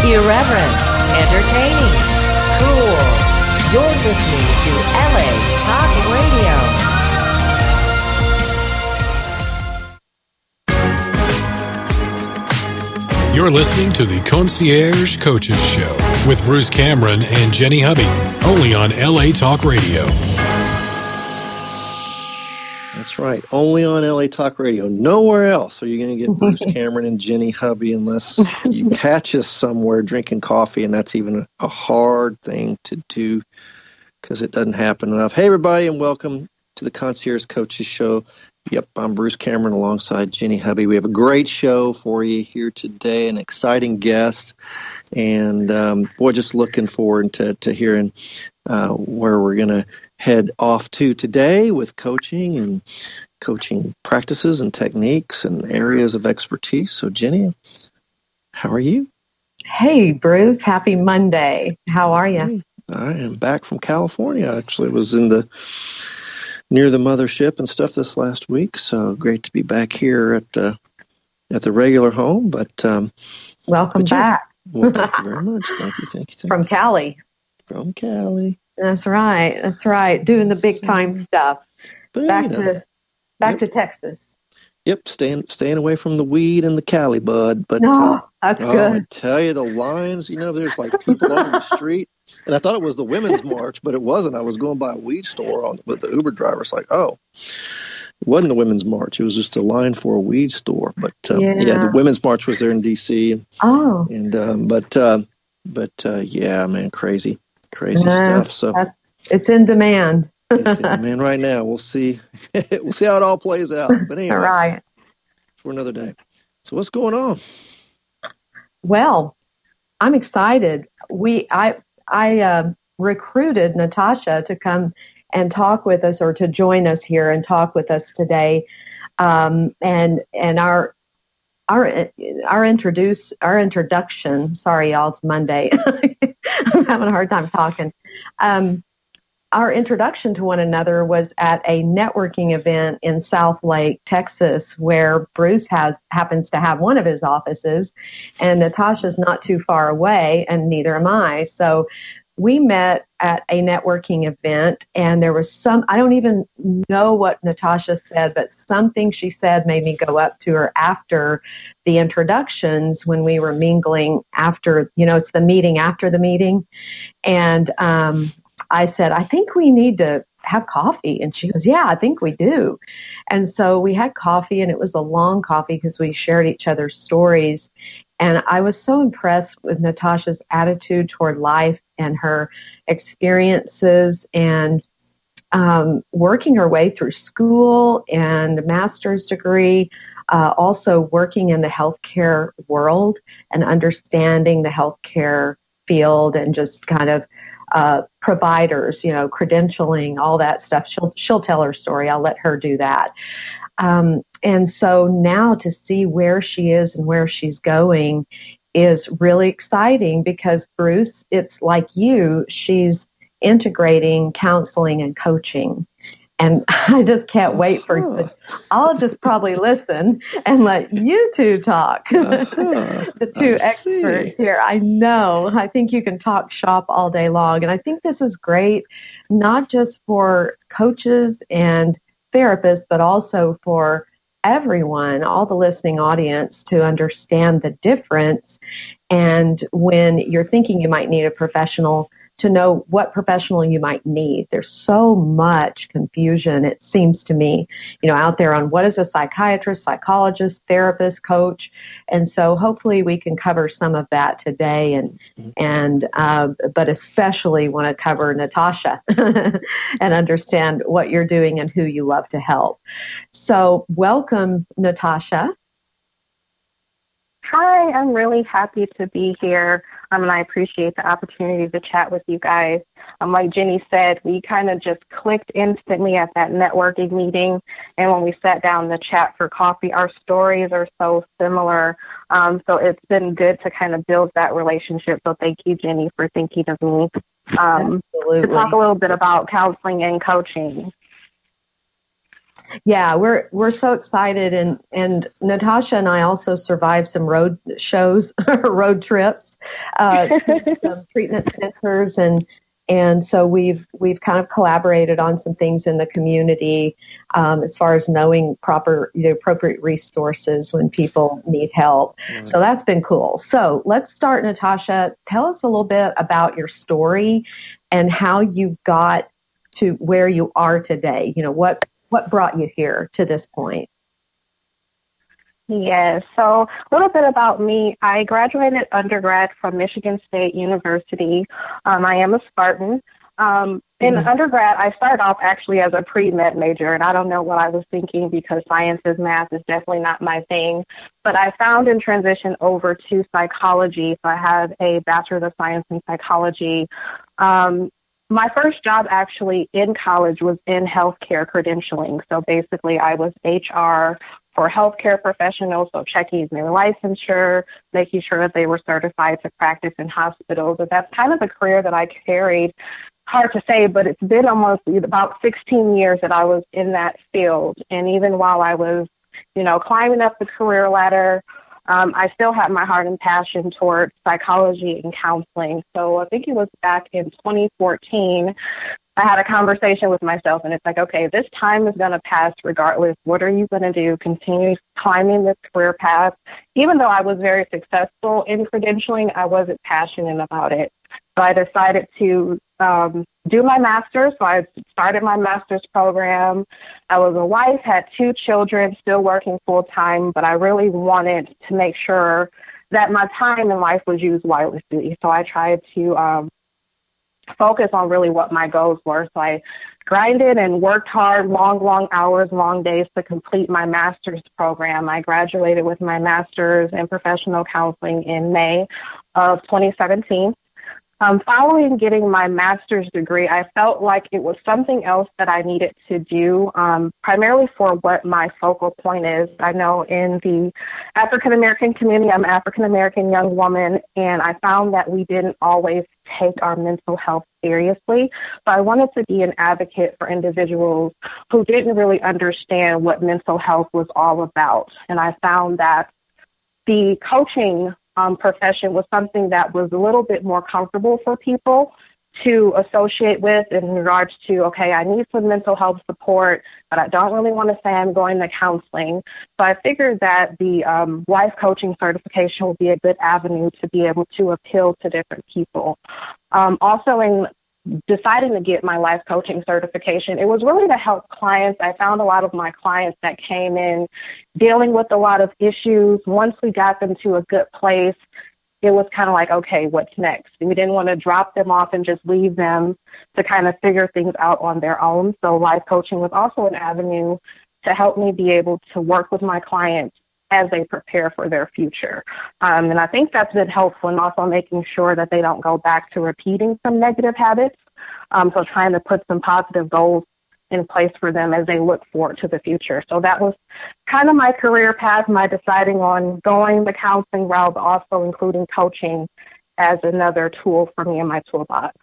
Irreverent, entertaining, cool. You're listening to LA Talk Radio. You're listening to the Concierge Coaches Show with Bruce Cameron and Jenny Hubby, only on LA Talk Radio. That's right, only on LA Talk Radio. Nowhere else are you going to get Bruce Cameron and Jenny Hubby unless you catch us somewhere drinking coffee, and that's even a hard thing to do because it doesn't happen enough. Hey, everybody, and welcome to the Concierge Coaches Show. Yep, I'm Bruce Cameron alongside Jenny Hubby. We have a great show for you here today, an exciting guest, and boy, just looking forward to hearing where we're going to head off to today with coaching and coaching practices and techniques and areas of expertise. So, Jenny, how are you? Hey, Bruce. Happy Monday. How are you? I am back from California. Actually, was near the mothership and stuff this last week, so great to be back here at the regular home. But welcome back. Well, thank you very much. Thank you. From Cali. From Cali. That's right. Doing the big time stuff. Back to Texas. Yep, staying away from the weed and the Cali bud. But that's good. I tell you, the lines, there's like people on the street. And I thought it was the women's march, but it wasn't. I was going by a weed store with the Uber driver. It's like, it wasn't the women's march. It was just a line for a weed store. But the women's march was there in D.C. Yeah, man, crazy stuff. So it's in demand. It's in demand right now. We'll see. We'll see how it all plays out. But anyway, right. For another day. So what's going on? Well, I'm excited. I recruited Natasha to come and talk with us, or to join us here and talk with us today. And our introduction. Sorry, y'all, it's Monday. I'm having a hard time talking. Our introduction to one another was at a networking event in South Lake, Texas, where Bruce happens to have one of his offices, and Natasha's not too far away, and neither am I. So we met at a networking event, and there was I don't even know what Natasha said, but something she said made me go up to her after the introductions when we were mingling after, it's the meeting after the meeting. And I said, I think we need to have coffee. And she goes, yeah, I think we do. And so we had coffee, and it was a long coffee because we shared each other's stories. And I was so impressed with Natasha's attitude toward life and her experiences, and working her way through school and a master's degree, also working in the healthcare world and understanding the healthcare field, and just kind of providers, credentialing, all that stuff. She'll tell her story. I'll let her do that. And so now to see where she is and where she's going is really exciting, because Bruce, it's like you, she's integrating counseling and coaching. And I just can't wait I'll just probably listen and let you two talk. The two experts here. I know. I think you can talk shop all day long. And I think this is great, not just for coaches and therapists, but also for everyone, all the listening audience, to understand the difference. And when you're thinking you might need a professional, to know what professional you might need. There's so much confusion, it seems to me, out there on what is a psychiatrist, psychologist, therapist, coach. And so hopefully we can cover some of that today, but especially want to cover Natasha and understand what you're doing and who you love to help. So welcome, Natasha. Hi, I'm really happy to be here, and I appreciate the opportunity to chat with you guys. Like Jenny said, we kind of just clicked instantly at that networking meeting, and when we sat down to chat for coffee, our stories are so similar. So it's been good to kind of build that relationship. So thank you, Jenny, for thinking of me. To talk a little bit about counseling and coaching. Yeah, we're so excited, and Natasha and I also survived some road shows, road trips, to some treatment centers, and so we've kind of collaborated on some things in the community, as far as knowing the appropriate resources when people need help. Right. So that's been cool. So let's start, Natasha. Tell us a little bit about your story and how you got to where you are today. What brought you here to this point? Yes. So a little bit about me. I graduated undergrad from Michigan State University. I am a Spartan. In undergrad, I started off actually as a pre-med major, and I don't know what I was thinking because sciences, math is definitely not my thing. But I found in transition over to psychology. So I have a Bachelor of Science in Psychology. My first job actually in college was in healthcare credentialing. So basically I was HR for healthcare professionals, so checking their licensure, making sure that they were certified to practice in hospitals. And that's kind of a career that I carried. Hard to say, but it's been almost about 16 years that I was in that field. And even while I was, climbing up the career ladder, I still had my heart and passion toward psychology and counseling. So I think it was back in 2014, I had a conversation with myself, and it's like, okay, this time is going to pass regardless. What are you going to do? Continue climbing this career path. Even though I was very successful in credentialing, I wasn't passionate about it. So I decided to do my master's. So I started my master's program. I was a wife, had 2 children, still working full time, but I really wanted to make sure that my time in life was used wisely. So I tried to focus on really what my goals were. So I grinded and worked hard, long hours, long days to complete my master's program. I graduated with my master's in professional counseling in May of 2017. Following getting my master's degree, I felt like it was something else that I needed to do, primarily for what my focal point is. I know in the African-American community, I'm an African-American young woman, and I found that we didn't always take our mental health seriously. So I wanted to be an advocate for individuals who didn't really understand what mental health was all about. And I found that the coaching profession was something that was a little bit more comfortable for people to associate with in regards to, okay, I need some mental health support, but I don't really want to say I'm going to counseling. So I figured that the life coaching certification would be a good avenue to be able to appeal to different people. Also, in deciding to get my life coaching certification, it was really to help clients. I found a lot of my clients that came in dealing with a lot of issues. Once we got them to a good place, it was kind of like, okay, what's next? We didn't want to drop them off and just leave them to kind of figure things out on their own. So life coaching was also an avenue to help me be able to work with my clients as they prepare for their future. And I think that's been helpful in also making sure that they don't go back to repeating some negative habits. So trying to put some positive goals in place for them as they look forward to the future. So that was kind of my career path, my deciding on going the counseling route, but also including coaching as another tool for me in my toolbox.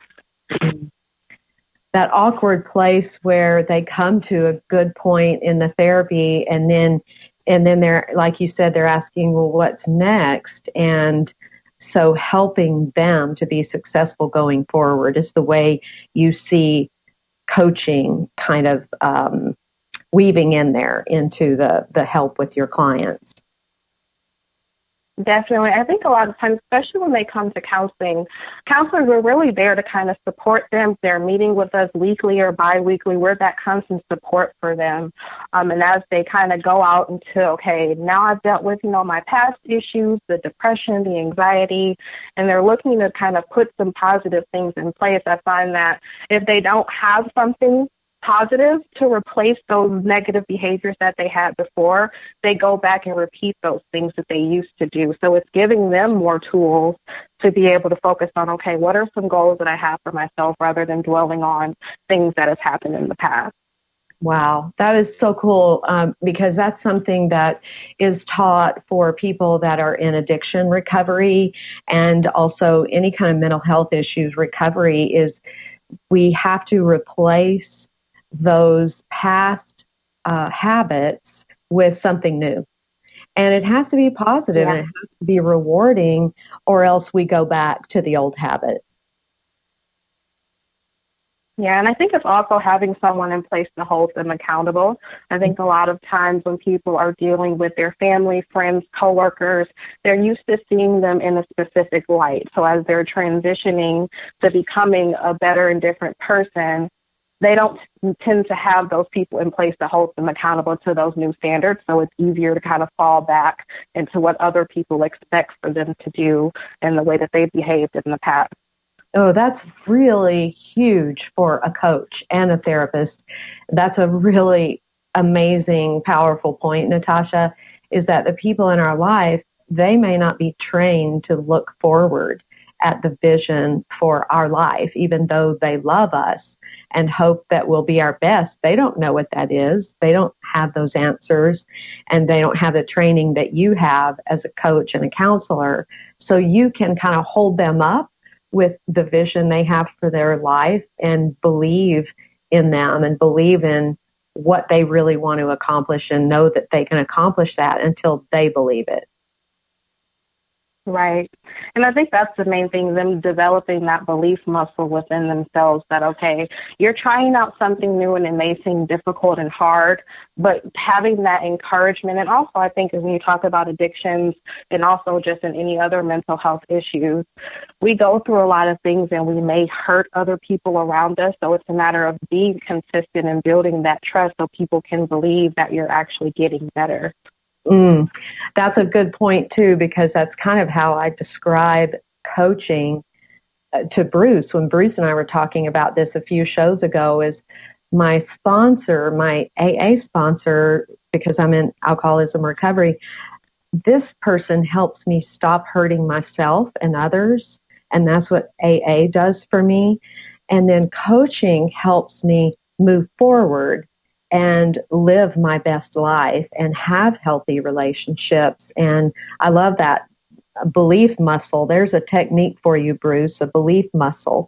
That awkward place where they come to a good point in the therapy and then they're, like you said, they're asking, well, what's next? And so helping them to be successful going forward is the way you see coaching kind of weaving in there into the help with your clients. Definitely. I think a lot of times, especially when they come to counseling, counselors are really there to kind of support them. They're meeting with us weekly or biweekly. We're that constant support for them. And as they kind of go out into, okay, now I've dealt with, my past issues, the depression, the anxiety, and they're looking to kind of put some positive things in place. I find that if they don't have something positive to replace those negative behaviors that they had before, they go back and repeat those things that they used to do. So it's giving them more tools to be able to focus on, okay, what are some goals that I have for myself rather than dwelling on things that have happened in the past. Wow, that is so cool because that's something that is taught for people that are in addiction recovery and also any kind of mental health issues recovery is we have to replace those past habits with something new. And it has to be positive and it has to be rewarding, or else we go back to the old habits. Yeah, and I think it's also having someone in place to hold them accountable. I think a lot of times when people are dealing with their family, friends, coworkers, they're used to seeing them in a specific light. So as they're transitioning to becoming a better and different person, they don't tend to have those people in place to hold them accountable to those new standards. So it's easier to kind of fall back into what other people expect for them to do and the way that they behaved in the past. Oh, that's really huge for a coach and a therapist. That's a really amazing, powerful point, Natasha, is that the people in our life, they may not be trained to look forward at the vision for our life, even though they love us and hope that we'll be our best. They don't know what that is. They don't have those answers, and they don't have the training that you have as a coach and a counselor. So you can kind of hold them up with the vision they have for their life and believe in them and believe in what they really want to accomplish and know that they can accomplish that until they believe it. Right. And I think that's the main thing, them developing that belief muscle within themselves that, okay, you're trying out something new and it may seem difficult and hard, but having that encouragement. And also, I think when you talk about addictions and also just in any other mental health issues, we go through a lot of things and we may hurt other people around us. So it's a matter of being consistent and building that trust so people can believe that you're actually getting better. That's a good point, too, because that's kind of how I describe coaching to Bruce. When Bruce and I were talking about this a few shows ago, is my sponsor, my AA sponsor, because I'm in alcoholism recovery, this person helps me stop hurting myself and others, and that's what AA does for me. And then coaching helps me move forward and live my best life and have healthy relationships. And I love that belief muscle. There's a technique for you, Bruce, a belief muscle.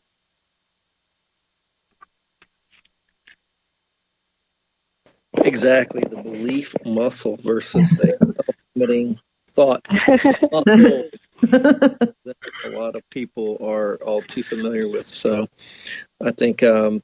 Exactly, the belief muscle versus a limiting thought muscle that a lot of people are all too familiar with. So I think,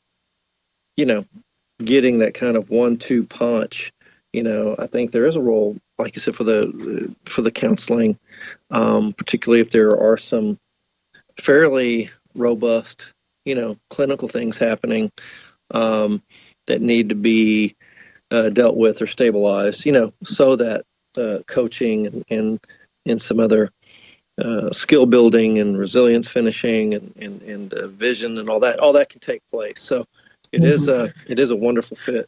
getting that kind of 1-2 punch, I think there is a role, like you said, for the counseling, particularly if there are some fairly robust, clinical things happening that need to be dealt with or stabilized, so that coaching and some other skill building and resilience finishing and vision and all that can take place. So it is a wonderful fit.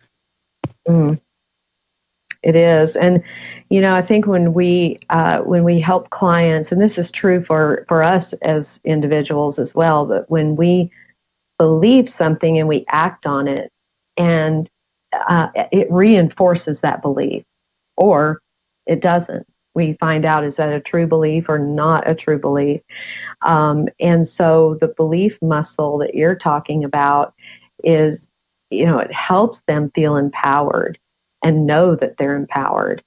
It is. And, I think when we help clients, and this is true for us as individuals as well, but when we believe something and we act on it, and it reinforces that belief, or it doesn't. We find out, is that a true belief or not a true belief? And so the belief muscle that you're talking about is, it helps them feel empowered and know that they're empowered.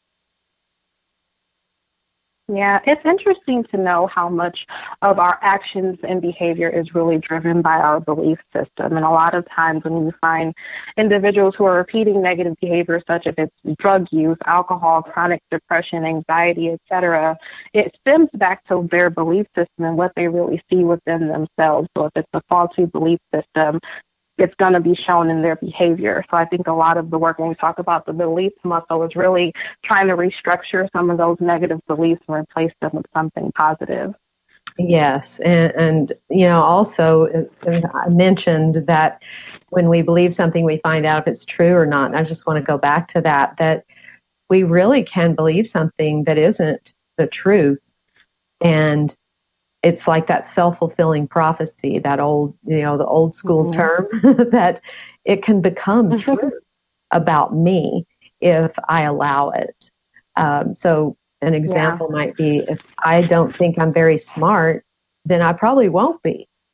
Yeah, it's interesting to know how much of our actions and behavior is really driven by our belief system. And a lot of times when you find individuals who are repeating negative behavior, such as it's drug use, alcohol, chronic depression, anxiety, etc., it stems back to their belief system and what they really see within themselves. So if it's a faulty belief system, it's going to be shown in their behavior. So I think a lot of the work when we talk about the belief muscle is really trying to restructure some of those negative beliefs and replace them with something positive. Yes. And also I mentioned that when we believe something, we find out if it's true or not. And I just want to go back to that we really can believe something that isn't the truth. And it's like that self-fulfilling prophecy, that old, the old school term, that it can become true about me if I allow it. So an example might be, if I don't think I'm very smart, then I probably won't be,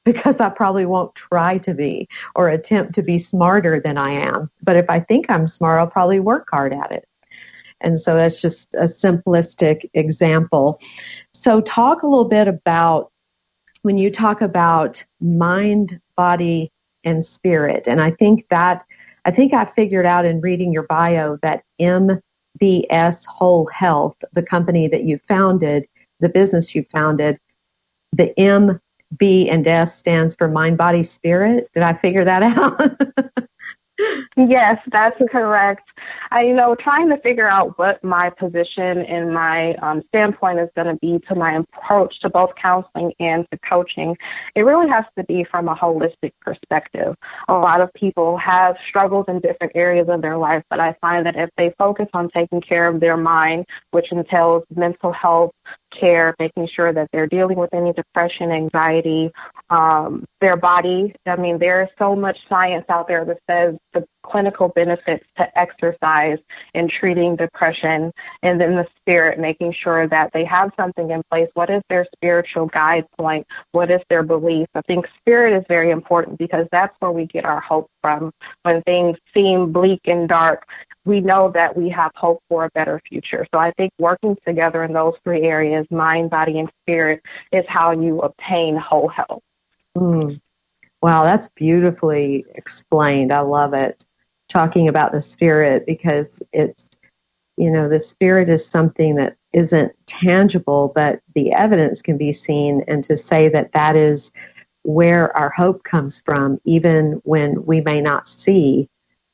because I probably won't try to be or attempt to be smarter than I am. But if I think I'm smart, I'll probably work hard at it. And so that's just a simplistic example. So talk a little bit about when you talk about mind, body, and spirit. And I think I figured out in reading your bio that MBS Whole Health, the company that you founded, the business you founded, the M, B, and S stands for mind, body, spirit. Did I figure that out? Yes, that's correct. Trying to figure out what my position and my standpoint is going to be to my approach to both counseling and to coaching, it really has to be from a holistic perspective. A lot of people have struggles in different areas of their life, but I find that if they focus on taking care of their mind, which entails mental health care, making sure that they're dealing with any depression, anxiety, their body. There is so much science out there that says the clinical benefits to exercise in treating depression, and then the spirit, making sure that they have something in place. What is their spiritual guide point? What is their belief? I think spirit is very important because that's where we get our hope from. When things seem bleak and dark, we know that we have hope for a better future. So I think working together in those three areas, mind, body, and spirit, is how you obtain whole health. Wow, that's beautifully explained. I love it. Talking about the spirit, because it's, the spirit is something that isn't tangible, but the evidence can be seen. And to say that that is where our hope comes from, even when we may not see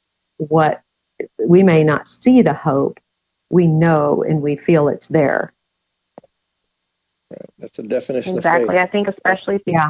the hope, we know and we feel it's there. Right. That's the definition exactly. of faith. I think especially Yeah.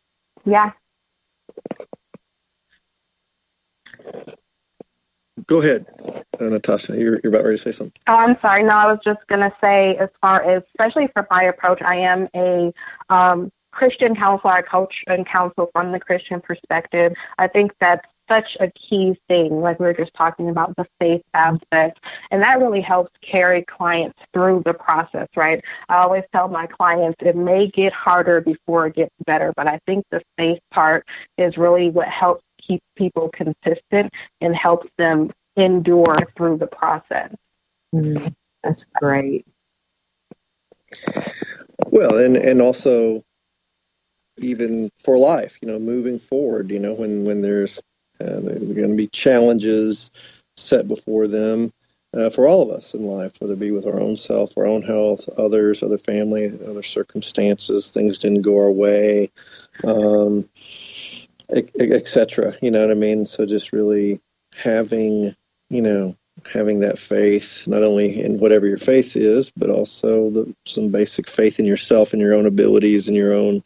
Go ahead, Natasha. You're about ready to say something. Oh, I'm sorry. No, I was just going to say, as far as, especially for my approach, I am a Christian counselor. I coach and counsel from the Christian perspective. I think that's such a key thing, like we were just talking about, the faith aspect, and that really helps carry clients through the process, right? I always tell my clients it may get harder before it gets better, but I think the faith part is really what helps keep people consistent and helps them endure through the process. That's great. Well, and also even for life, moving forward, when there's going to be challenges set before them for all of us in life, whether it be with our own self, our own health, others, other family, other circumstances, things didn't go our way, et cetera. You know what I mean? So just really having that faith, not only in whatever your faith is, but also some basic faith in yourself and your own abilities and your own,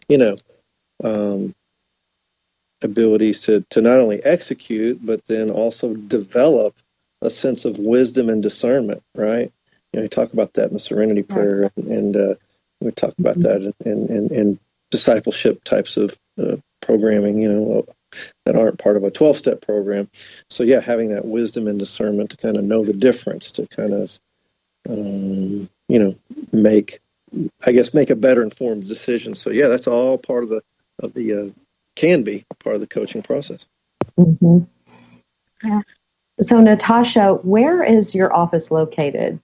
abilities to not only execute, but then also develop a sense of wisdom and discernment, right? You talk about that in the Serenity Prayer, and we talk about that in discipleship types of programming, that aren't part of a 12-step program. So having that wisdom and discernment to kind of know the difference, to kind of, make a better informed decision. So that's all part of the can be part of the coaching process. Mm-hmm. Yeah. So Natasha, where is your office located?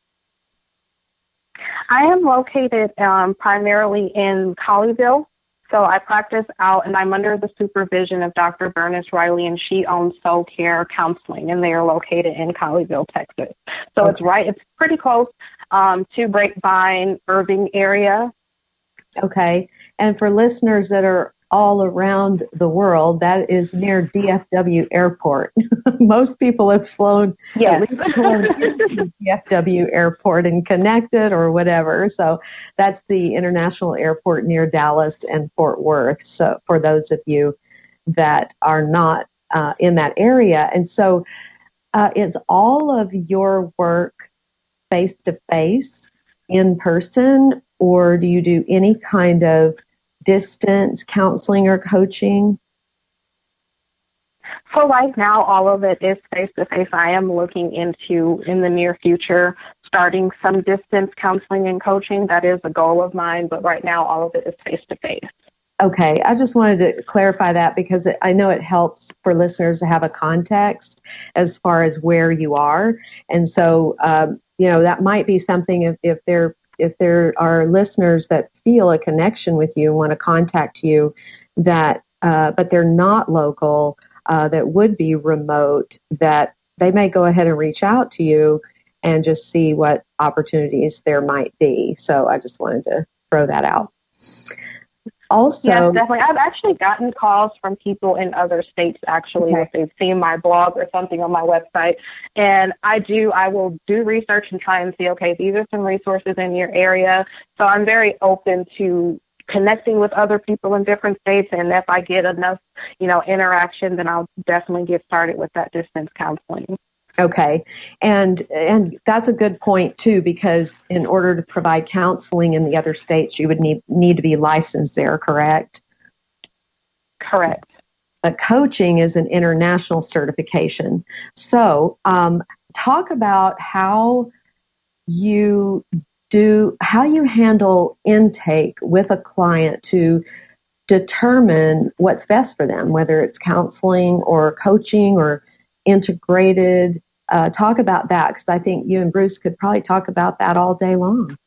I am located primarily in Colleyville. So I practice out, and I'm under the supervision of Dr. Bernice Riley, and she owns Soul Care Counseling, and they are located in Colleyville, Texas. So it's pretty close to Grapevine, Irving area. Okay. And for listeners that are all around the world, that is near DFW Airport. Most people have flown at least to DFW Airport and connected or whatever. So that's the international airport near Dallas and Fort Worth. So for those of you that are not in that area. And so is all of your work face-to-face, in person, or do you do any kind of distance counseling or coaching? So right now, all of it is face-to-face. I am looking into, in the near future, starting some distance counseling and coaching. That is a goal of mine, but right now, all of it is face-to-face. Okay, I just wanted to clarify that because I know it helps for listeners to have a context as far as where you are. And so, that might be something if there are listeners that feel a connection with you, want to contact you, that but they're not local, that would be remote, that they may go ahead and reach out to you and just see what opportunities there might be. So I just wanted to throw that out. Also, yes, definitely. I've actually gotten calls from people in other states, actually, if they've seen my blog or something on my website. And I will do research and try and see, okay, these are some resources in your area. So I'm very open to connecting with other people in different states. And if I get enough, interaction, then I'll definitely get started with that distance counseling. Okay. And that's a good point, too, because in order to provide counseling in the other states, you would need to be licensed there, correct? Correct. But coaching is an international certification. So talk about how you handle intake with a client to determine what's best for them, whether it's counseling or coaching or integrated. Talk about that, because I think you and Bruce could probably talk about that all day long.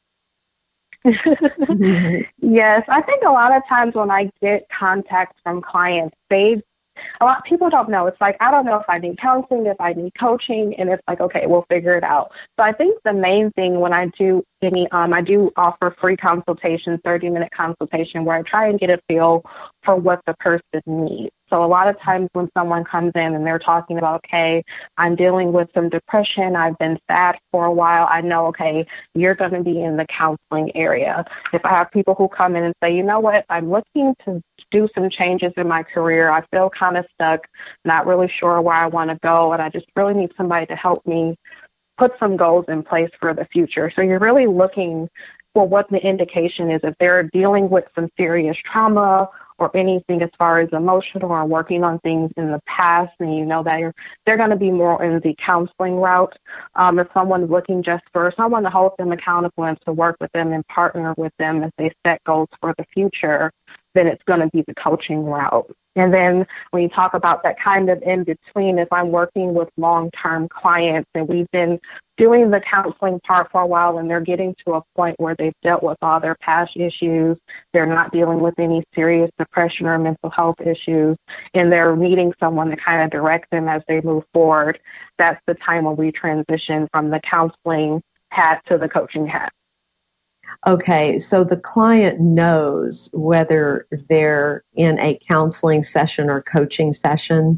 Yes, I think a lot of times when I get contacts from clients, a lot of people don't know. It's like, I don't know if I need counseling, if I need coaching, and it's like, okay, we'll figure it out. So I think the main thing when I do I do offer free consultation, 30-minute consultation, where I try and get a feel for what the person needs. So a lot of times when someone comes in and they're talking about, okay, I'm dealing with some depression, I've been sad for a while, I know, okay, you're going to be in the counseling area. If I have people who come in and say, you know what, I'm looking to do some changes in my career, I feel kind of stuck, not really sure where I want to go, and I just really need somebody to help me put some goals in place for the future. So you're really looking for what the indication is. If they're dealing with some serious trauma or anything as far as emotional or working on things in the past, and you know that they're going to be more in the counseling route. If someone's looking just for someone to hold them accountable and to work with them and partner with them as they set goals for the future, then it's going to be the coaching route. And then when you talk about that kind of in between, if I'm working with long-term clients and we've been doing the counseling part for a while and they're getting to a point where they've dealt with all their past issues, they're not dealing with any serious depression or mental health issues, and they're needing someone to kind of direct them as they move forward, that's the time when we transition from the counseling hat to the coaching hat. Okay, so the client knows whether they're in a counseling session or coaching session?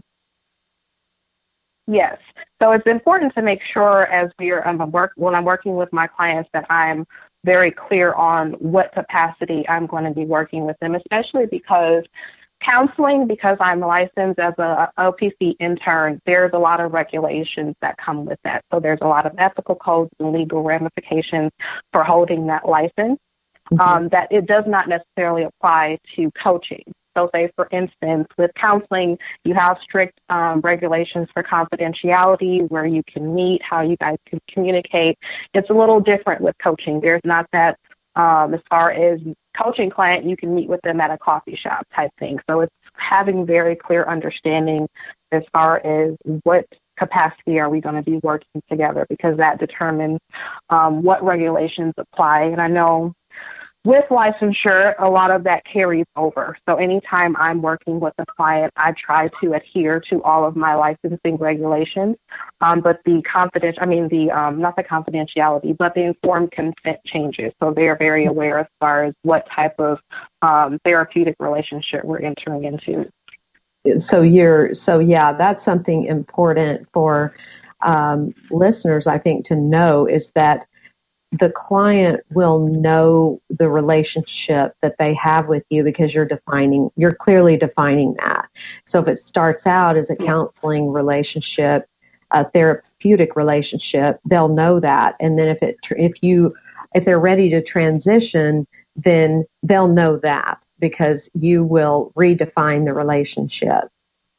Yes. So it's important to make sure as when I'm working with my clients that I'm very clear on what capacity I'm going to be working with them, especially because counseling, because I'm licensed as a OPC intern, there's a lot of regulations that come with that. So there's a lot of ethical codes and legal ramifications for holding that license, that it does not necessarily apply to coaching. So say, for instance, with counseling, you have strict regulations for confidentiality, where you can meet, how you guys can communicate. It's a little different with coaching. There's not that as far as coaching client, you can meet with them at a coffee shop type thing. So it's having very clear understanding as far as what capacity are we going to be working together, because that determines what regulations apply. And I know with licensure, a lot of that carries over. So anytime I'm working with a client, I try to adhere to all of my licensing regulations. But the not the confidentiality, but the informed consent changes. So they are very aware as far as what type of therapeutic relationship we're entering into. So that's something important for listeners, I think, to know, is that the client will know the relationship that they have with you, because you're clearly defining that. So if it starts out as a counseling relationship, a therapeutic relationship, they'll know that. And then if they're ready to transition, then they'll know that, because you will redefine the relationship.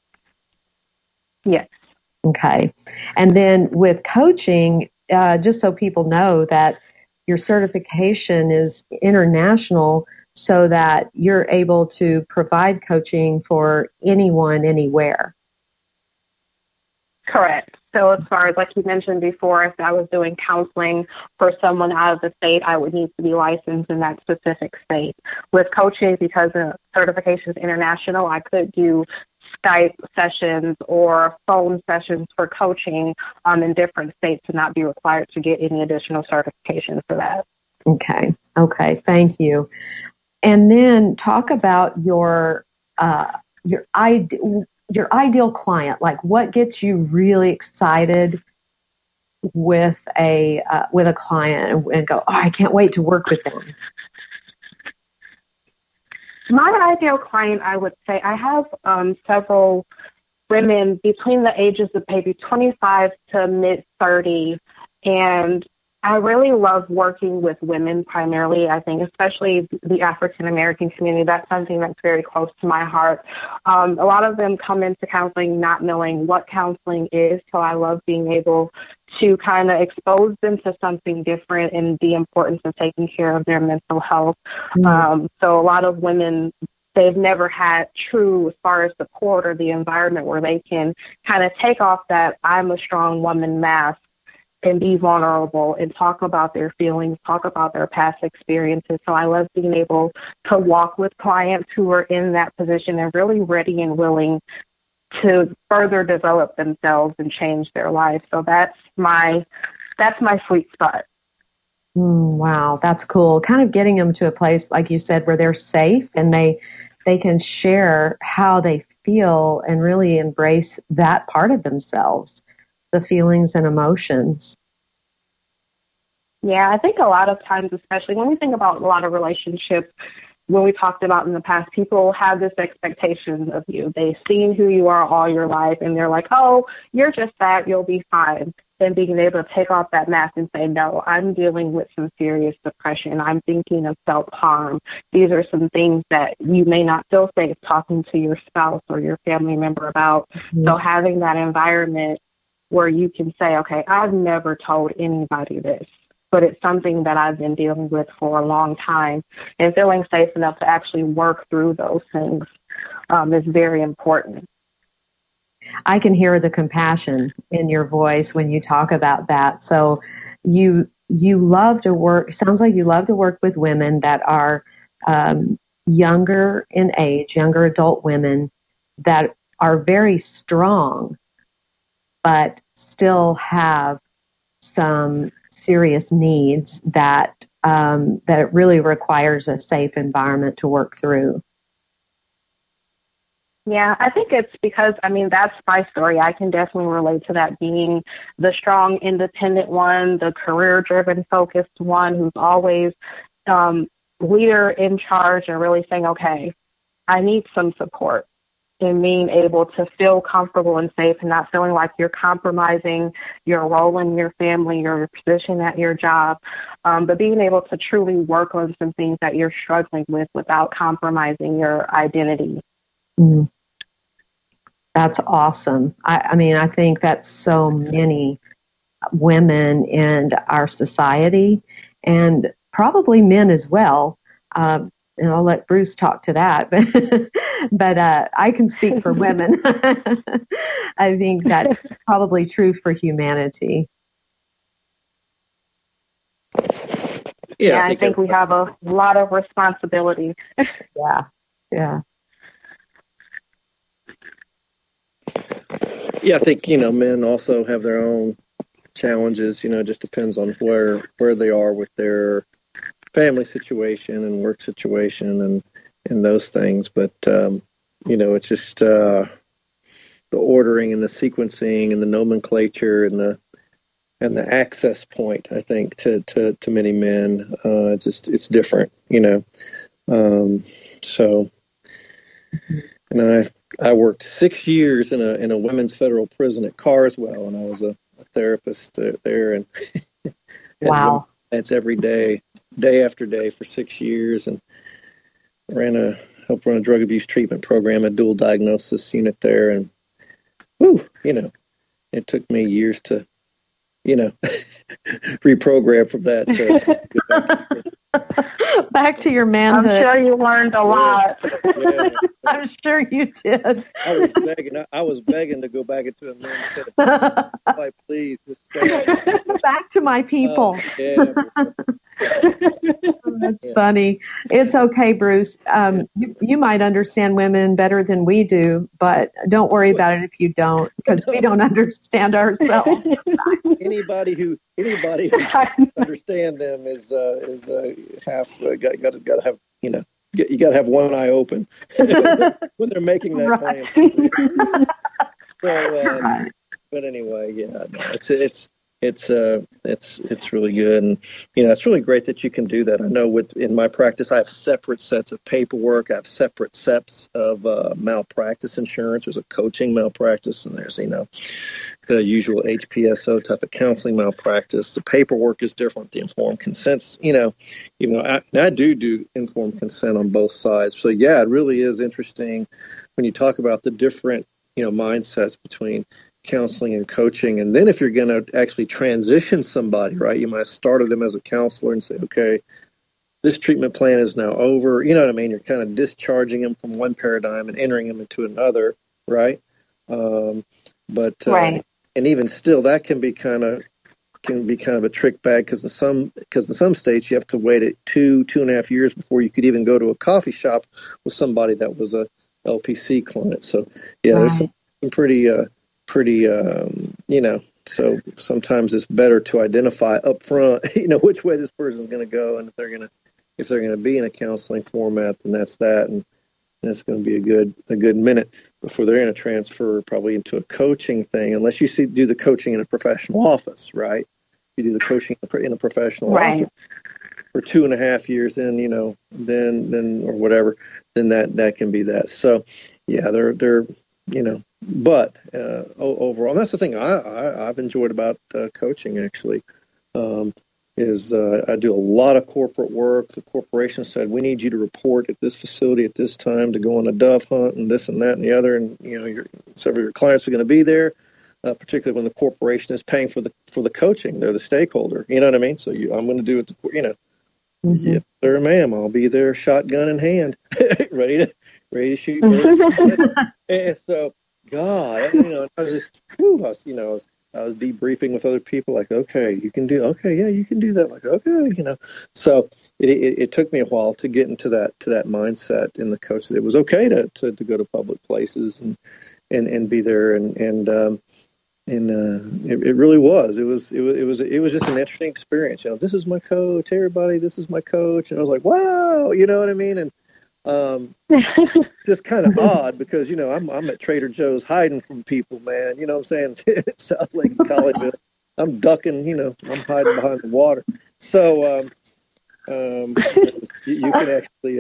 Yes. Okay. And then with coaching, just so people know that your certification is international, so that you're able to provide coaching for anyone, anywhere. Correct. So as far as, like you mentioned before, if I was doing counseling for someone out of the state, I would need to be licensed in that specific state. With coaching, because the certification is international, I could do Skype sessions or phone sessions for coaching in different states and not be required to get any additional certification for that. Okay. Thank you. And then talk about your ideal client. Like, what gets you really excited with a client and go, oh, I can't wait to work with them? My ideal client, I would say, I have several women between the ages of maybe 25 to mid 30, and I really love working with women primarily. I think especially the African American community, that's something that's very close to my heart. A lot of them come into counseling not knowing what counseling is, so I love being able to kind of expose them to something different and the importance of taking care of their mental health. So a lot of women, they've never had true, as far as support or the environment where they can kind of take off that I'm a strong woman mask and be vulnerable and talk about their feelings, talk about their past experiences. So I love being able to walk with clients who are in that position and really ready and willing to further develop themselves and change their life. So that's my sweet spot. Wow, that's cool. Kind of getting them to a place, like you said, where they're safe and they can share how they feel and really embrace that part of themselves, the feelings and emotions. Yeah, I think a lot of times, especially when we think about a lot of relationships, when we talked about in the past, people have this expectation of you. They've seen who you are all your life, and they're like, oh, you're just that, you'll be fine. And being able to take off that mask and say, no, I'm dealing with some serious depression. I'm thinking of self-harm. These are some things that you may not feel safe talking to your spouse or your family member about. Mm-hmm. So having that environment where you can say, okay, I've never told anybody this, but it's something that I've been dealing with for a long time, and feeling safe enough to actually work through those things is very important. I can hear the compassion in your voice when you talk about that. So you love to work, sounds like you love to work with women that are younger in age, younger adult women that are very strong, but still have some serious needs that it really requires a safe environment to work through. Yeah, I think it's because, that's my story. I can definitely relate to that, being the strong, independent one, the career-driven, focused one who's always leader in charge and really saying, okay, I need some support. And being able to feel comfortable and safe and not feeling like you're compromising your role in your family, your position at your job, but being able to truly work on some things that you're struggling with without compromising your identity. Mm. That's awesome. I think that's so many women in our society, and probably men as well. And I'll let Bruce talk to that, but I can speak for women. I think that's probably true for humanity. Yeah, I think we have a lot of responsibility. Yeah. Yeah, I think, men also have their own challenges. It just depends on where they are with their family situation and work situation and those things. But, it's just the ordering and the sequencing and the nomenclature and the access point, I think, to many men. It's different, So, I worked 6 years in a women's federal prison at Carswell, and I was a therapist there, and wow, that's every day after day for 6 years, and helped run a drug abuse treatment program, a dual diagnosis unit there, and it took me years to reprogram from that to Back to your manhood. I'm sure you learned a lot. Yeah. I'm sure you did. I was begging to go back into a men's clinic. Like, please, just stay. Back to my people. Yeah. That's funny. It's okay, Bruce. You might understand women better than we do, but don't worry about it if you don't, because we don't understand ourselves. Anybody who understand them is half got to have, you know, you got to have one eye open when they're making that claim. So, Right. But anyway, yeah, no, it's really good, and you know, it's really great that you can do that. I know in my practice, I have separate sets of paperwork. I have separate sets of malpractice insurance. There's a coaching malpractice, and there's, you know, the usual HPSO type of counseling malpractice. The paperwork is different. The informed consents, I do informed consent on both sides. So yeah, it really is interesting when you talk about the different, you know, mindsets between counseling and coaching. And then if you're going to actually transition somebody, right, you might start them as a counselor and say, okay, this treatment plan is now over. You know what I mean? You're kind of discharging them from one paradigm and entering them into another, right? Right. And even still, that can be kind of a trick bag, because in some states you have to wait 2.5 years before you could even go to a coffee shop with somebody that was a LPC client. So yeah, right. There's some pretty you know, so sometimes it's better to identify up front, you know, which way this person is going to go, and if they're going to be in a counseling format, then that's that, and that's going to be a good minute before they're going to transfer probably into a coaching thing, unless you do the coaching in a professional office, right? You do the coaching in a professional office for 2.5 years, and you know, then or whatever, then that can be that. So yeah, they're you know, but overall, and that's the thing I've enjoyed about coaching actually, is I do a lot of corporate work. The corporation said, we need you to report at this facility at this time to go on a dove hunt and this and that and the other, and you know, several of your clients are going to be there, particularly when the corporation is paying for the coaching. They're the stakeholder, you know what I mean? So I'm going to do it, you know, yes, sir, ma'am, I'll be there, shotgun in hand, ready to shoot. And so, God, you know, I was just, I was debriefing with other people, like, okay, you can do that, like, okay, you know. So it took me a while to get into that mindset in the coach, that it was okay to go to public places and be there, and it really was. It was just an interesting experience. You know, this is my coach, everybody. This is my coach, and I was like, wow, you know what I mean? And just kind of odd, because, you know, I'm at Trader Joe's hiding from people, man. You know what I'm saying? South Lake and Collegeville. I'm ducking, you know, I'm hiding behind the water. So you can actually,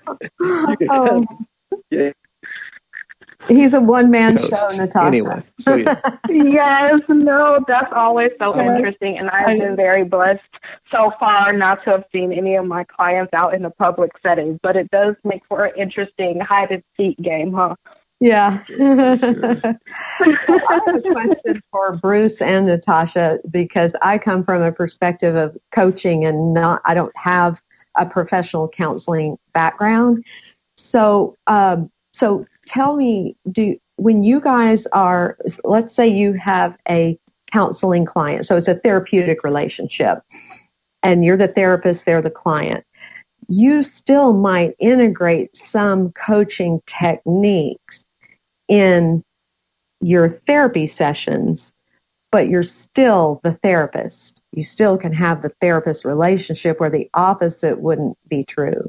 yeah. He's a one-man show, Natasha. Anyway, so yeah. Yes, no, that's always so interesting, and I've been very blessed so far not to have seen any of my clients out in a public setting, but it does make for an interesting hide-and-seek game, huh? Yeah. Yeah, for sure. So I have a question for Bruce and Natasha, because I come from a perspective of coaching and I don't have a professional counseling background. So tell me, when you guys are, let's say you have a counseling client, so it's a therapeutic relationship, and you're the therapist, they're the client, you still might integrate some coaching techniques in your therapy sessions, but you're still the therapist. You still can have the therapist relationship where the opposite wouldn't be true.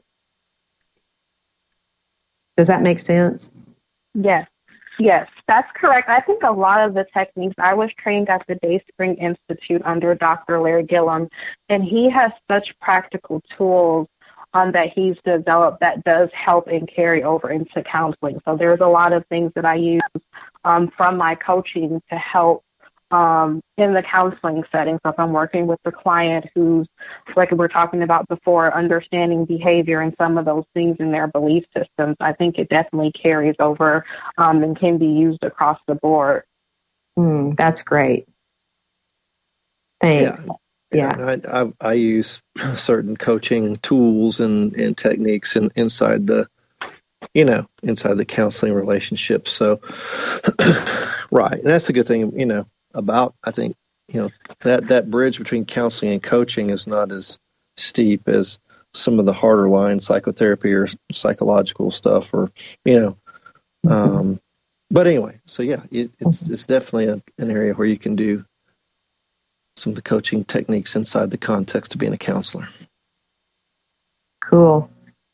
Does that make sense? Yes, that's correct. I think a lot of the techniques, I was trained at the Dayspring Institute under Dr. Larry Gillum, and he has such practical tools that he's developed that does help and carry over into counseling. So there's a lot of things that I use from my coaching to help in the counseling setting. So if I'm working with the client who's, like we were talking about before, understanding behavior and some of those things in their belief systems, I think it definitely carries over and can be used across the board. That's great. Thanks. And I use certain coaching tools and techniques inside the counseling relationship. So, right. And that's a good thing, about, I think, that bridge between counseling and coaching is not as steep as some of the harder line psychotherapy or psychological stuff, or, but anyway, so yeah, it's definitely an area where you can do some of the coaching techniques inside the context of being a counselor. Cool.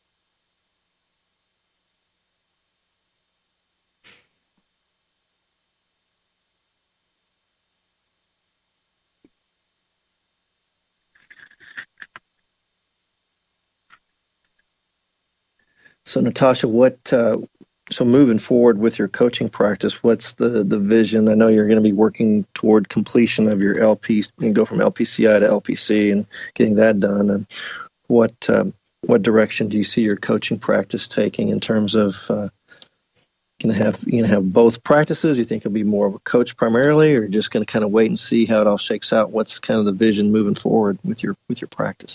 So Natasha, so moving forward with your coaching practice, what's the vision? I know you're going to be working toward completion of your LP, you go from LPCI to LPC and getting that done. And what direction do you see your coaching practice taking in terms of going to have both practices? You think you'll be more of a coach primarily, or just going to kind of wait and see how it all shakes out? What's kind of the vision moving forward with your practice?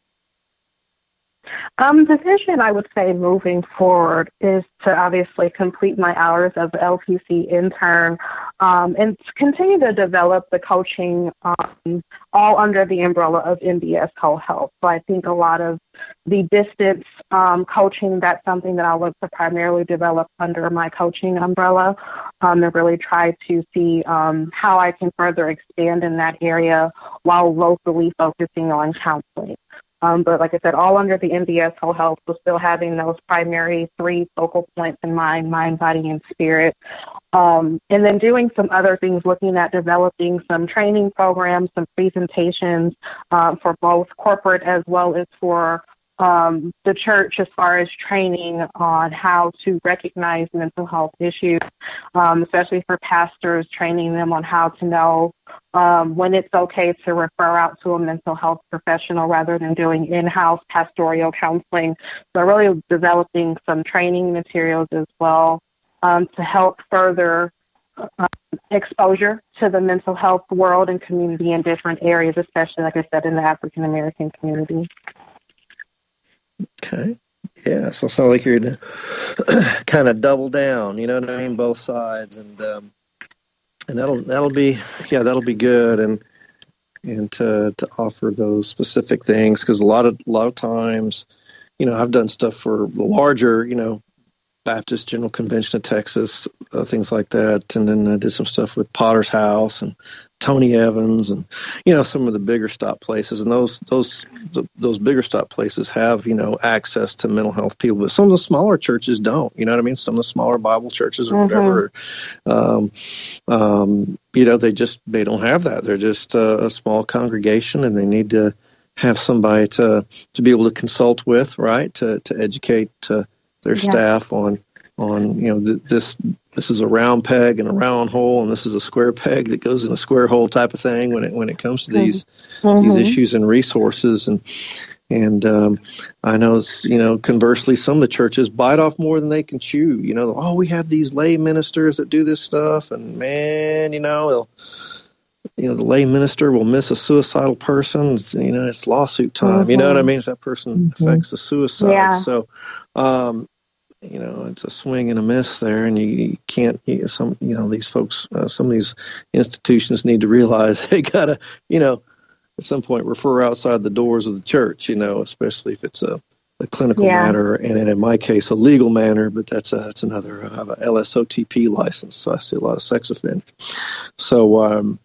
The vision, I would say, moving forward is to obviously complete my hours as an LPC intern and to continue to develop the coaching all under the umbrella of MBS Whole Health. So I think a lot of the distance coaching, that's something that I'll look to primarily develop under my coaching umbrella and really try to see how I can further expand in that area while locally focusing on counseling. But like I said, all under the MBS Whole Health, so still having those primary 3 focal points in mind, body, and spirit. And then doing some other things, looking at developing some training programs, some presentations for both corporate as well as for the church, as far as training on how to recognize mental health issues, especially for pastors, training them on how to know when it's okay to refer out to a mental health professional rather than doing in-house pastoral counseling. So really developing some training materials as well to help further exposure to the mental health world and community in different areas, especially, like I said, in the African American community. Okay. Yeah. So it sounds like you're going to kind of double down, you know what I mean? Both sides. And that'll be good. And to offer those specific things, because a lot of times, I've done stuff for the larger, Baptist General Convention of Texas, things like that. And then I did some stuff with Potter's House and Tony Evans and, some of the bigger stop places. And those bigger stop places have, access to mental health people. But some of the smaller churches don't, you know what I mean? Some of the smaller Bible churches or whatever, they don't have that. They're just a small congregation, and they need to have somebody to be able to consult with, right, to educate their staff on this is a round peg and a round hole, and this is a square peg that goes in a square hole type of thing when it comes to these issues and resources. And I know conversely, some of the churches bite off more than they can chew. We have these lay ministers that do this stuff, and man, the lay minister will miss a suicidal person. It's lawsuit time. You know what I mean? If that person affects the suicide. Yeah. So, it's a swing and a miss there, and you can't. These folks, some of these institutions need to realize they gotta, at some point refer outside the doors of the church. Especially if it's a clinical matter, and in my case, a legal matter. But that's another. I have a LSOTP license, so I see a lot of sex offenders. So,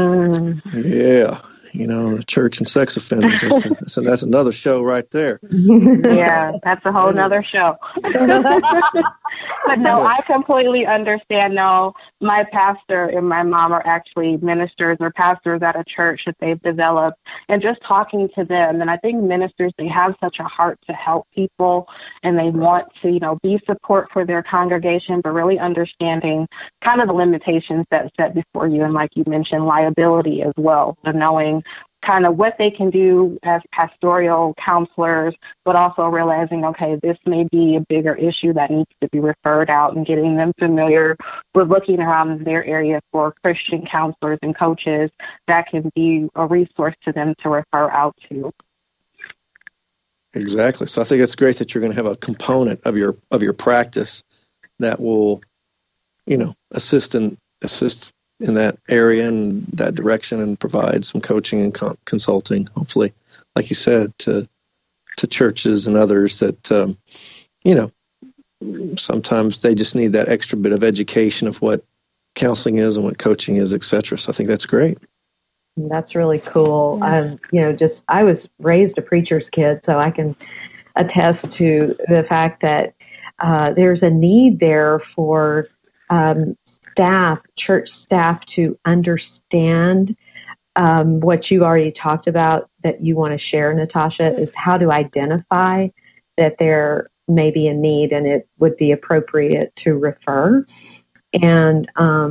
the church and sex offenders. That's another show right there. Yeah, that's a whole nother show. But no, I completely understand. No, my pastor and my mom are actually ministers or pastors at a church that they've developed, and just talking to them. And I think ministers, they have such a heart to help people, and they want to, be support for their congregation, but really understanding kind of the limitations that's set before you. And like you mentioned, liability as well. So knowing kind of what they can do as pastoral counselors, but also realizing, okay, this may be a bigger issue that needs to be referred out, and getting them familiar with looking around their area for Christian counselors and coaches that can be a resource to them to refer out to. Exactly. So I think it's great that you're going to have a component of your practice that will, assist in that area and that direction, and provide some coaching and consulting, hopefully, like you said, to churches and others that, sometimes they just need that extra bit of education of what counseling is and what coaching is, et cetera. So I think that's great. That's really cool. I was raised a preacher's kid, so I can attest to the fact that there's a need there for church staff to understand what you already talked about that you want to share, Natasha, is how to identify that there may be a need and it would be appropriate to refer. And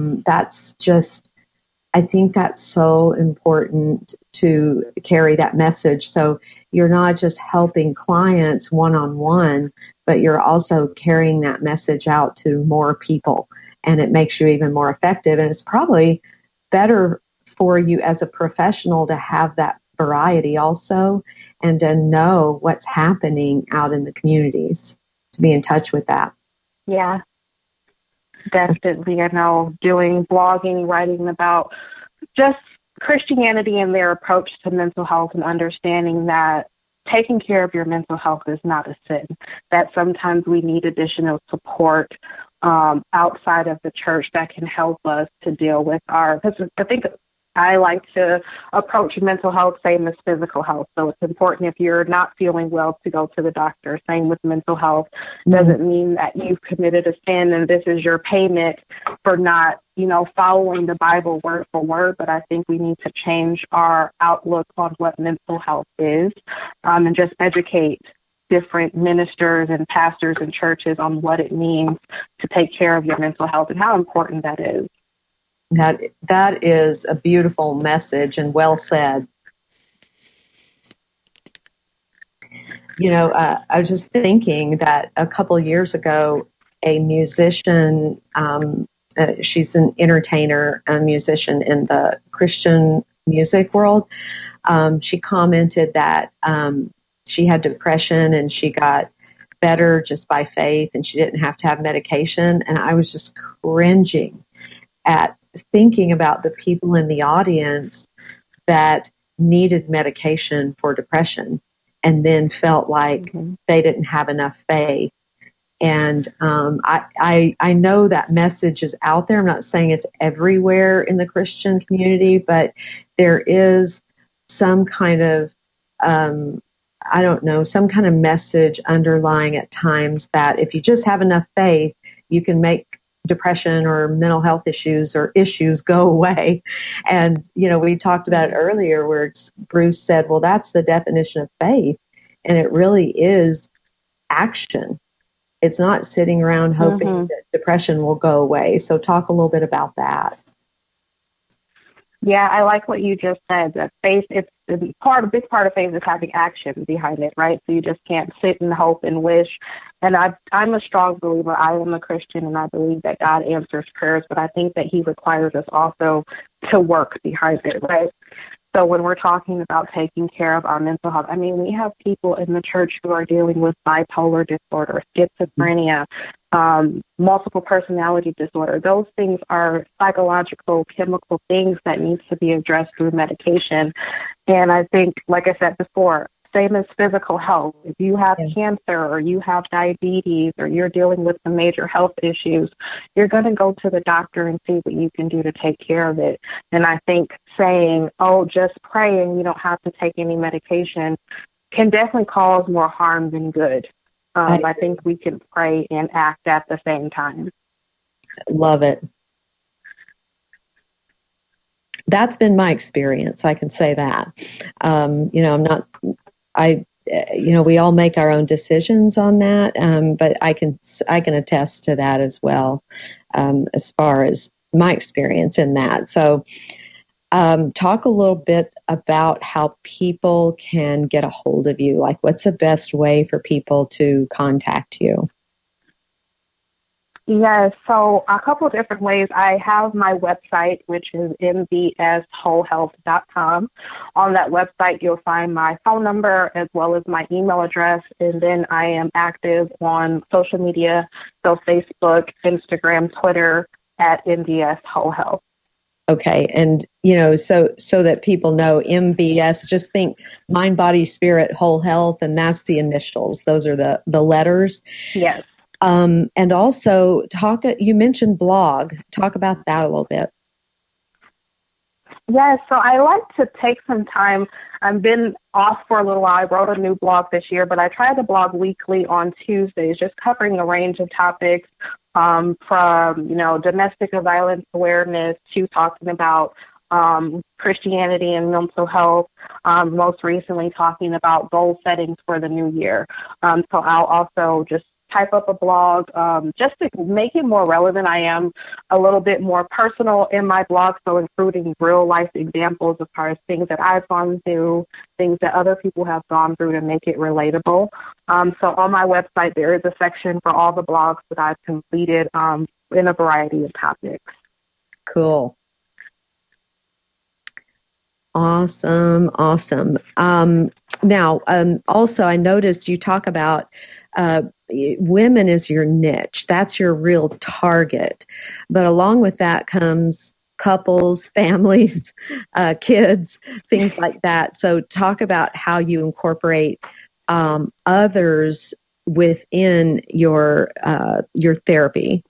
I think that's so important to carry that message. So you're not just helping clients one-on-one, but you're also carrying that message out to more people, and it makes you even more effective. And it's probably better for you as a professional to have that variety also, and to know what's happening out in the communities, to be in touch with that. Yeah. Definitely, doing blogging, writing about just Christianity and their approach to mental health, and understanding that taking care of your mental health is not a sin, that sometimes we need additional support outside of the church that can help us to deal with because I think I like to approach mental health same as physical health. So it's important, if you're not feeling well, to go to the doctor. Same with mental health. Doesn't mean that you've committed a sin and this is your payment for not, following the Bible word for word. But I think we need to change our outlook on what mental health is, and just educate different ministers and pastors and churches on what it means to take care of your mental health and how important that is. That is a beautiful message, and well said. I was just thinking that a couple of years ago, a musician, she's an entertainer, a musician in the Christian music world, she commented that she had depression and she got better just by faith, and she didn't have to have medication. And I was just cringing at thinking about the people in the audience that needed medication for depression and then felt like they didn't have enough faith. And I know that message is out there. I'm not saying it's everywhere in the Christian community, but there is some kind of, some kind of message underlying at times that if you just have enough faith, you can make depression or mental health issues go away. And, we talked about it earlier where Bruce said, well, that's the definition of faith. And it really is action. It's not sitting around hoping that depression will go away. So talk a little bit about that. Yeah, I like what you just said, that faith, a big part of faith is having action behind it, right? So you just can't sit and hope and wish. And I'm a strong believer. I am a Christian, and I believe that God answers prayers, but I think that he requires us also to work behind it, right? So when we're talking about taking care of our mental health, we have people in the church who are dealing with bipolar disorder, schizophrenia, multiple personality disorder. Those things are psychological, chemical things that need to be addressed through medication. And I think, like I said before, same as physical health. If you have cancer or you have diabetes or you're dealing with some major health issues, you're going to go to the doctor and see what you can do to take care of it. And I think saying, just pray and you don't have to take any medication can definitely cause more harm than good. I think we can pray and act at the same time. Love it. That's been my experience. I can say that. We all make our own decisions on that, but I can attest to that as well, as far as my experience in that. So talk a little bit about how people can get a hold of you. Like, what's the best way for people to contact you? Yes, so a couple of different ways. I have my website, which is mbswholehealth.com. On that website, you'll find my phone number as well as my email address. And then I am active on social media, so Facebook, Instagram, Twitter, at MBS Whole Health. Okay. And, so that people know MBS, just think mind, body, spirit, whole health, and that's the initials. Those are the letters. Yes. And also you mentioned blog. Talk about that a little bit. Yes, so I like to take some time. I've been off for a little while. I wrote a new blog this year, but I try to blog weekly on Tuesdays, just covering a range of topics from, domestic violence awareness to talking about Christianity and mental health, most recently talking about goal settings for the new year. So I'll also just type up a blog just to make it more relevant. I am a little bit more personal in my blog, so including real life examples as far as things that I've gone through, things that other people have gone through to make it relatable. So on my website, there is a section for all the blogs that I've completed in a variety of topics. Cool. Awesome. Now, also, I noticed you talk about women is your niche. That's your real target. But along with that comes couples, families, kids, things like that. So talk about how you incorporate others within your therapy.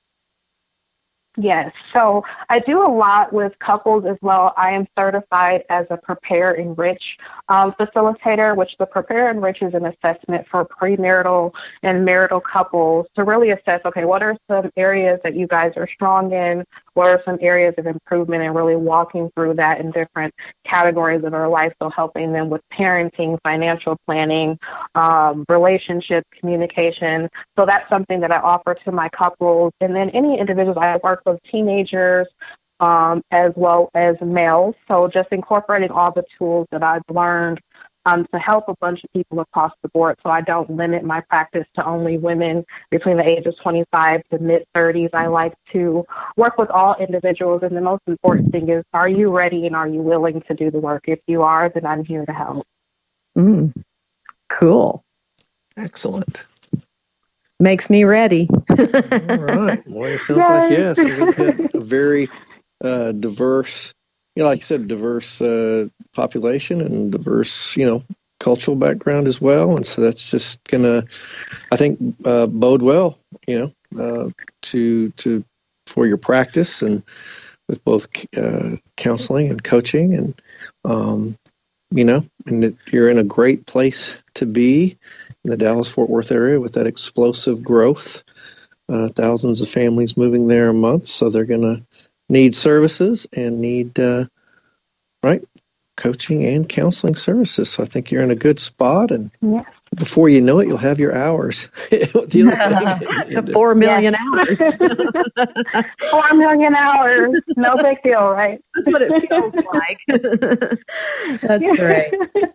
Yes, so I do a lot with couples as well. I am certified as a Prepare Enrich facilitator, which the Prepare Enrich is an assessment for premarital and marital couples to really assess, okay, what are some areas that you guys are strong in? What are some areas of improvement, and really walking through that in different categories of our life. So helping them with parenting, financial planning, relationship, communication. So that's something that I offer to my couples. And then any individuals, I work with teenagers as well as males. So just incorporating all the tools that I've learned to help a bunch of people across the board. So I don't limit my practice to only women between the ages 25 to mid-30s. I like to work with all individuals. And the most important thing is, are you ready and are you willing to do the work? If you are, then I'm here to help. Cool. Excellent. Makes me ready. All right. Well, it sounds like, yes, it's a very diverse, like you said, diverse population and diverse, cultural background as well. And so that's just going to, I think, bode well, for your practice and with both counseling and coaching and, and that you're in a great place to be in the Dallas-Fort Worth area with that explosive growth, thousands of families moving there a month. So they're going to need services and need, coaching and counseling services. So I think you're in a good spot. And before you know it, you'll have your hours. 4 million hours. 4 million hours. No big deal, right? That's what it feels like. That's great.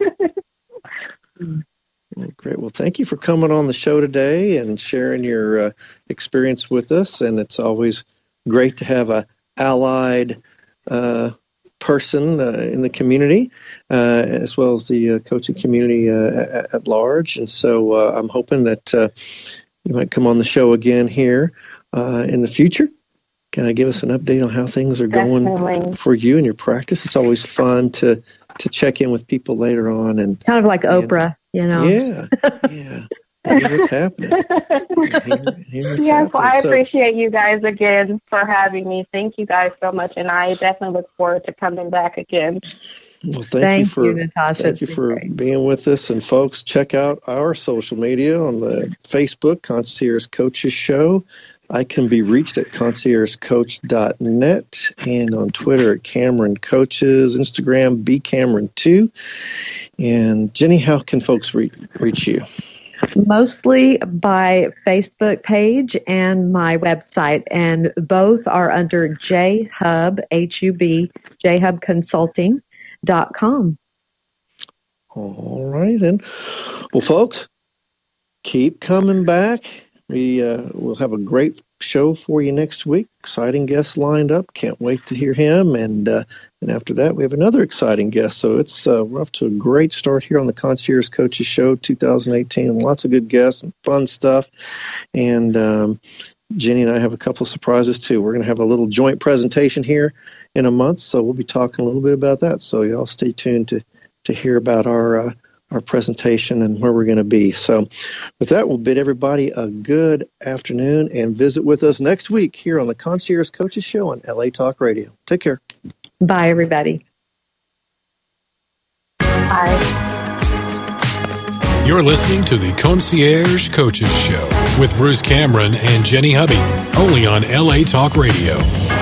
Well, great. Well, thank you for coming on the show today and sharing your experience with us. And it's always great to have a allied person in the community, as well as the coaching community at large. And so I'm hoping that you might come on the show again here in the future. Can I give us an update on how things are going for you and your practice? It's always fun to check in with people later on, and kind of like Oprah, Yeah. Hear what's happening. Well, I appreciate you guys again for having me. Thank you guys so much, and I definitely look forward to coming back again. Well, thank you, Natasha. Thank you for being with us. And folks, check out our social media on the Facebook, Concierge Coaches Show. I can be reached at conciergecoach.net and on Twitter at Cameron Coaches, Instagram bcameron2. And Jenny, how can folks reach you? Mostly by Facebook page and my website, and both are under JHub, H-U-B, jhubconsulting.com. All right, then. Well, folks, keep coming back. We'll have a great show for you next week. Exciting guest lined up. Can't wait to hear him. And after that, we have another exciting guest. So we're off to a great start here on the Concierge Coaches Show 2018. Lots of good guests and fun stuff. And Jenny and I have a couple of surprises, too. We're going to have a little joint presentation here in a month, so we'll be talking a little bit about that. So y'all stay tuned to hear about our presentation and where we're going to be. So with that, we'll bid everybody a good afternoon and visit with us next week here on the Concierge Coaches Show on LA Talk Radio. Take care. Bye, everybody. Bye. You're listening to the Concierge Coaches Show with Bruce Cameron and Jenny Hubby, only on LA Talk Radio.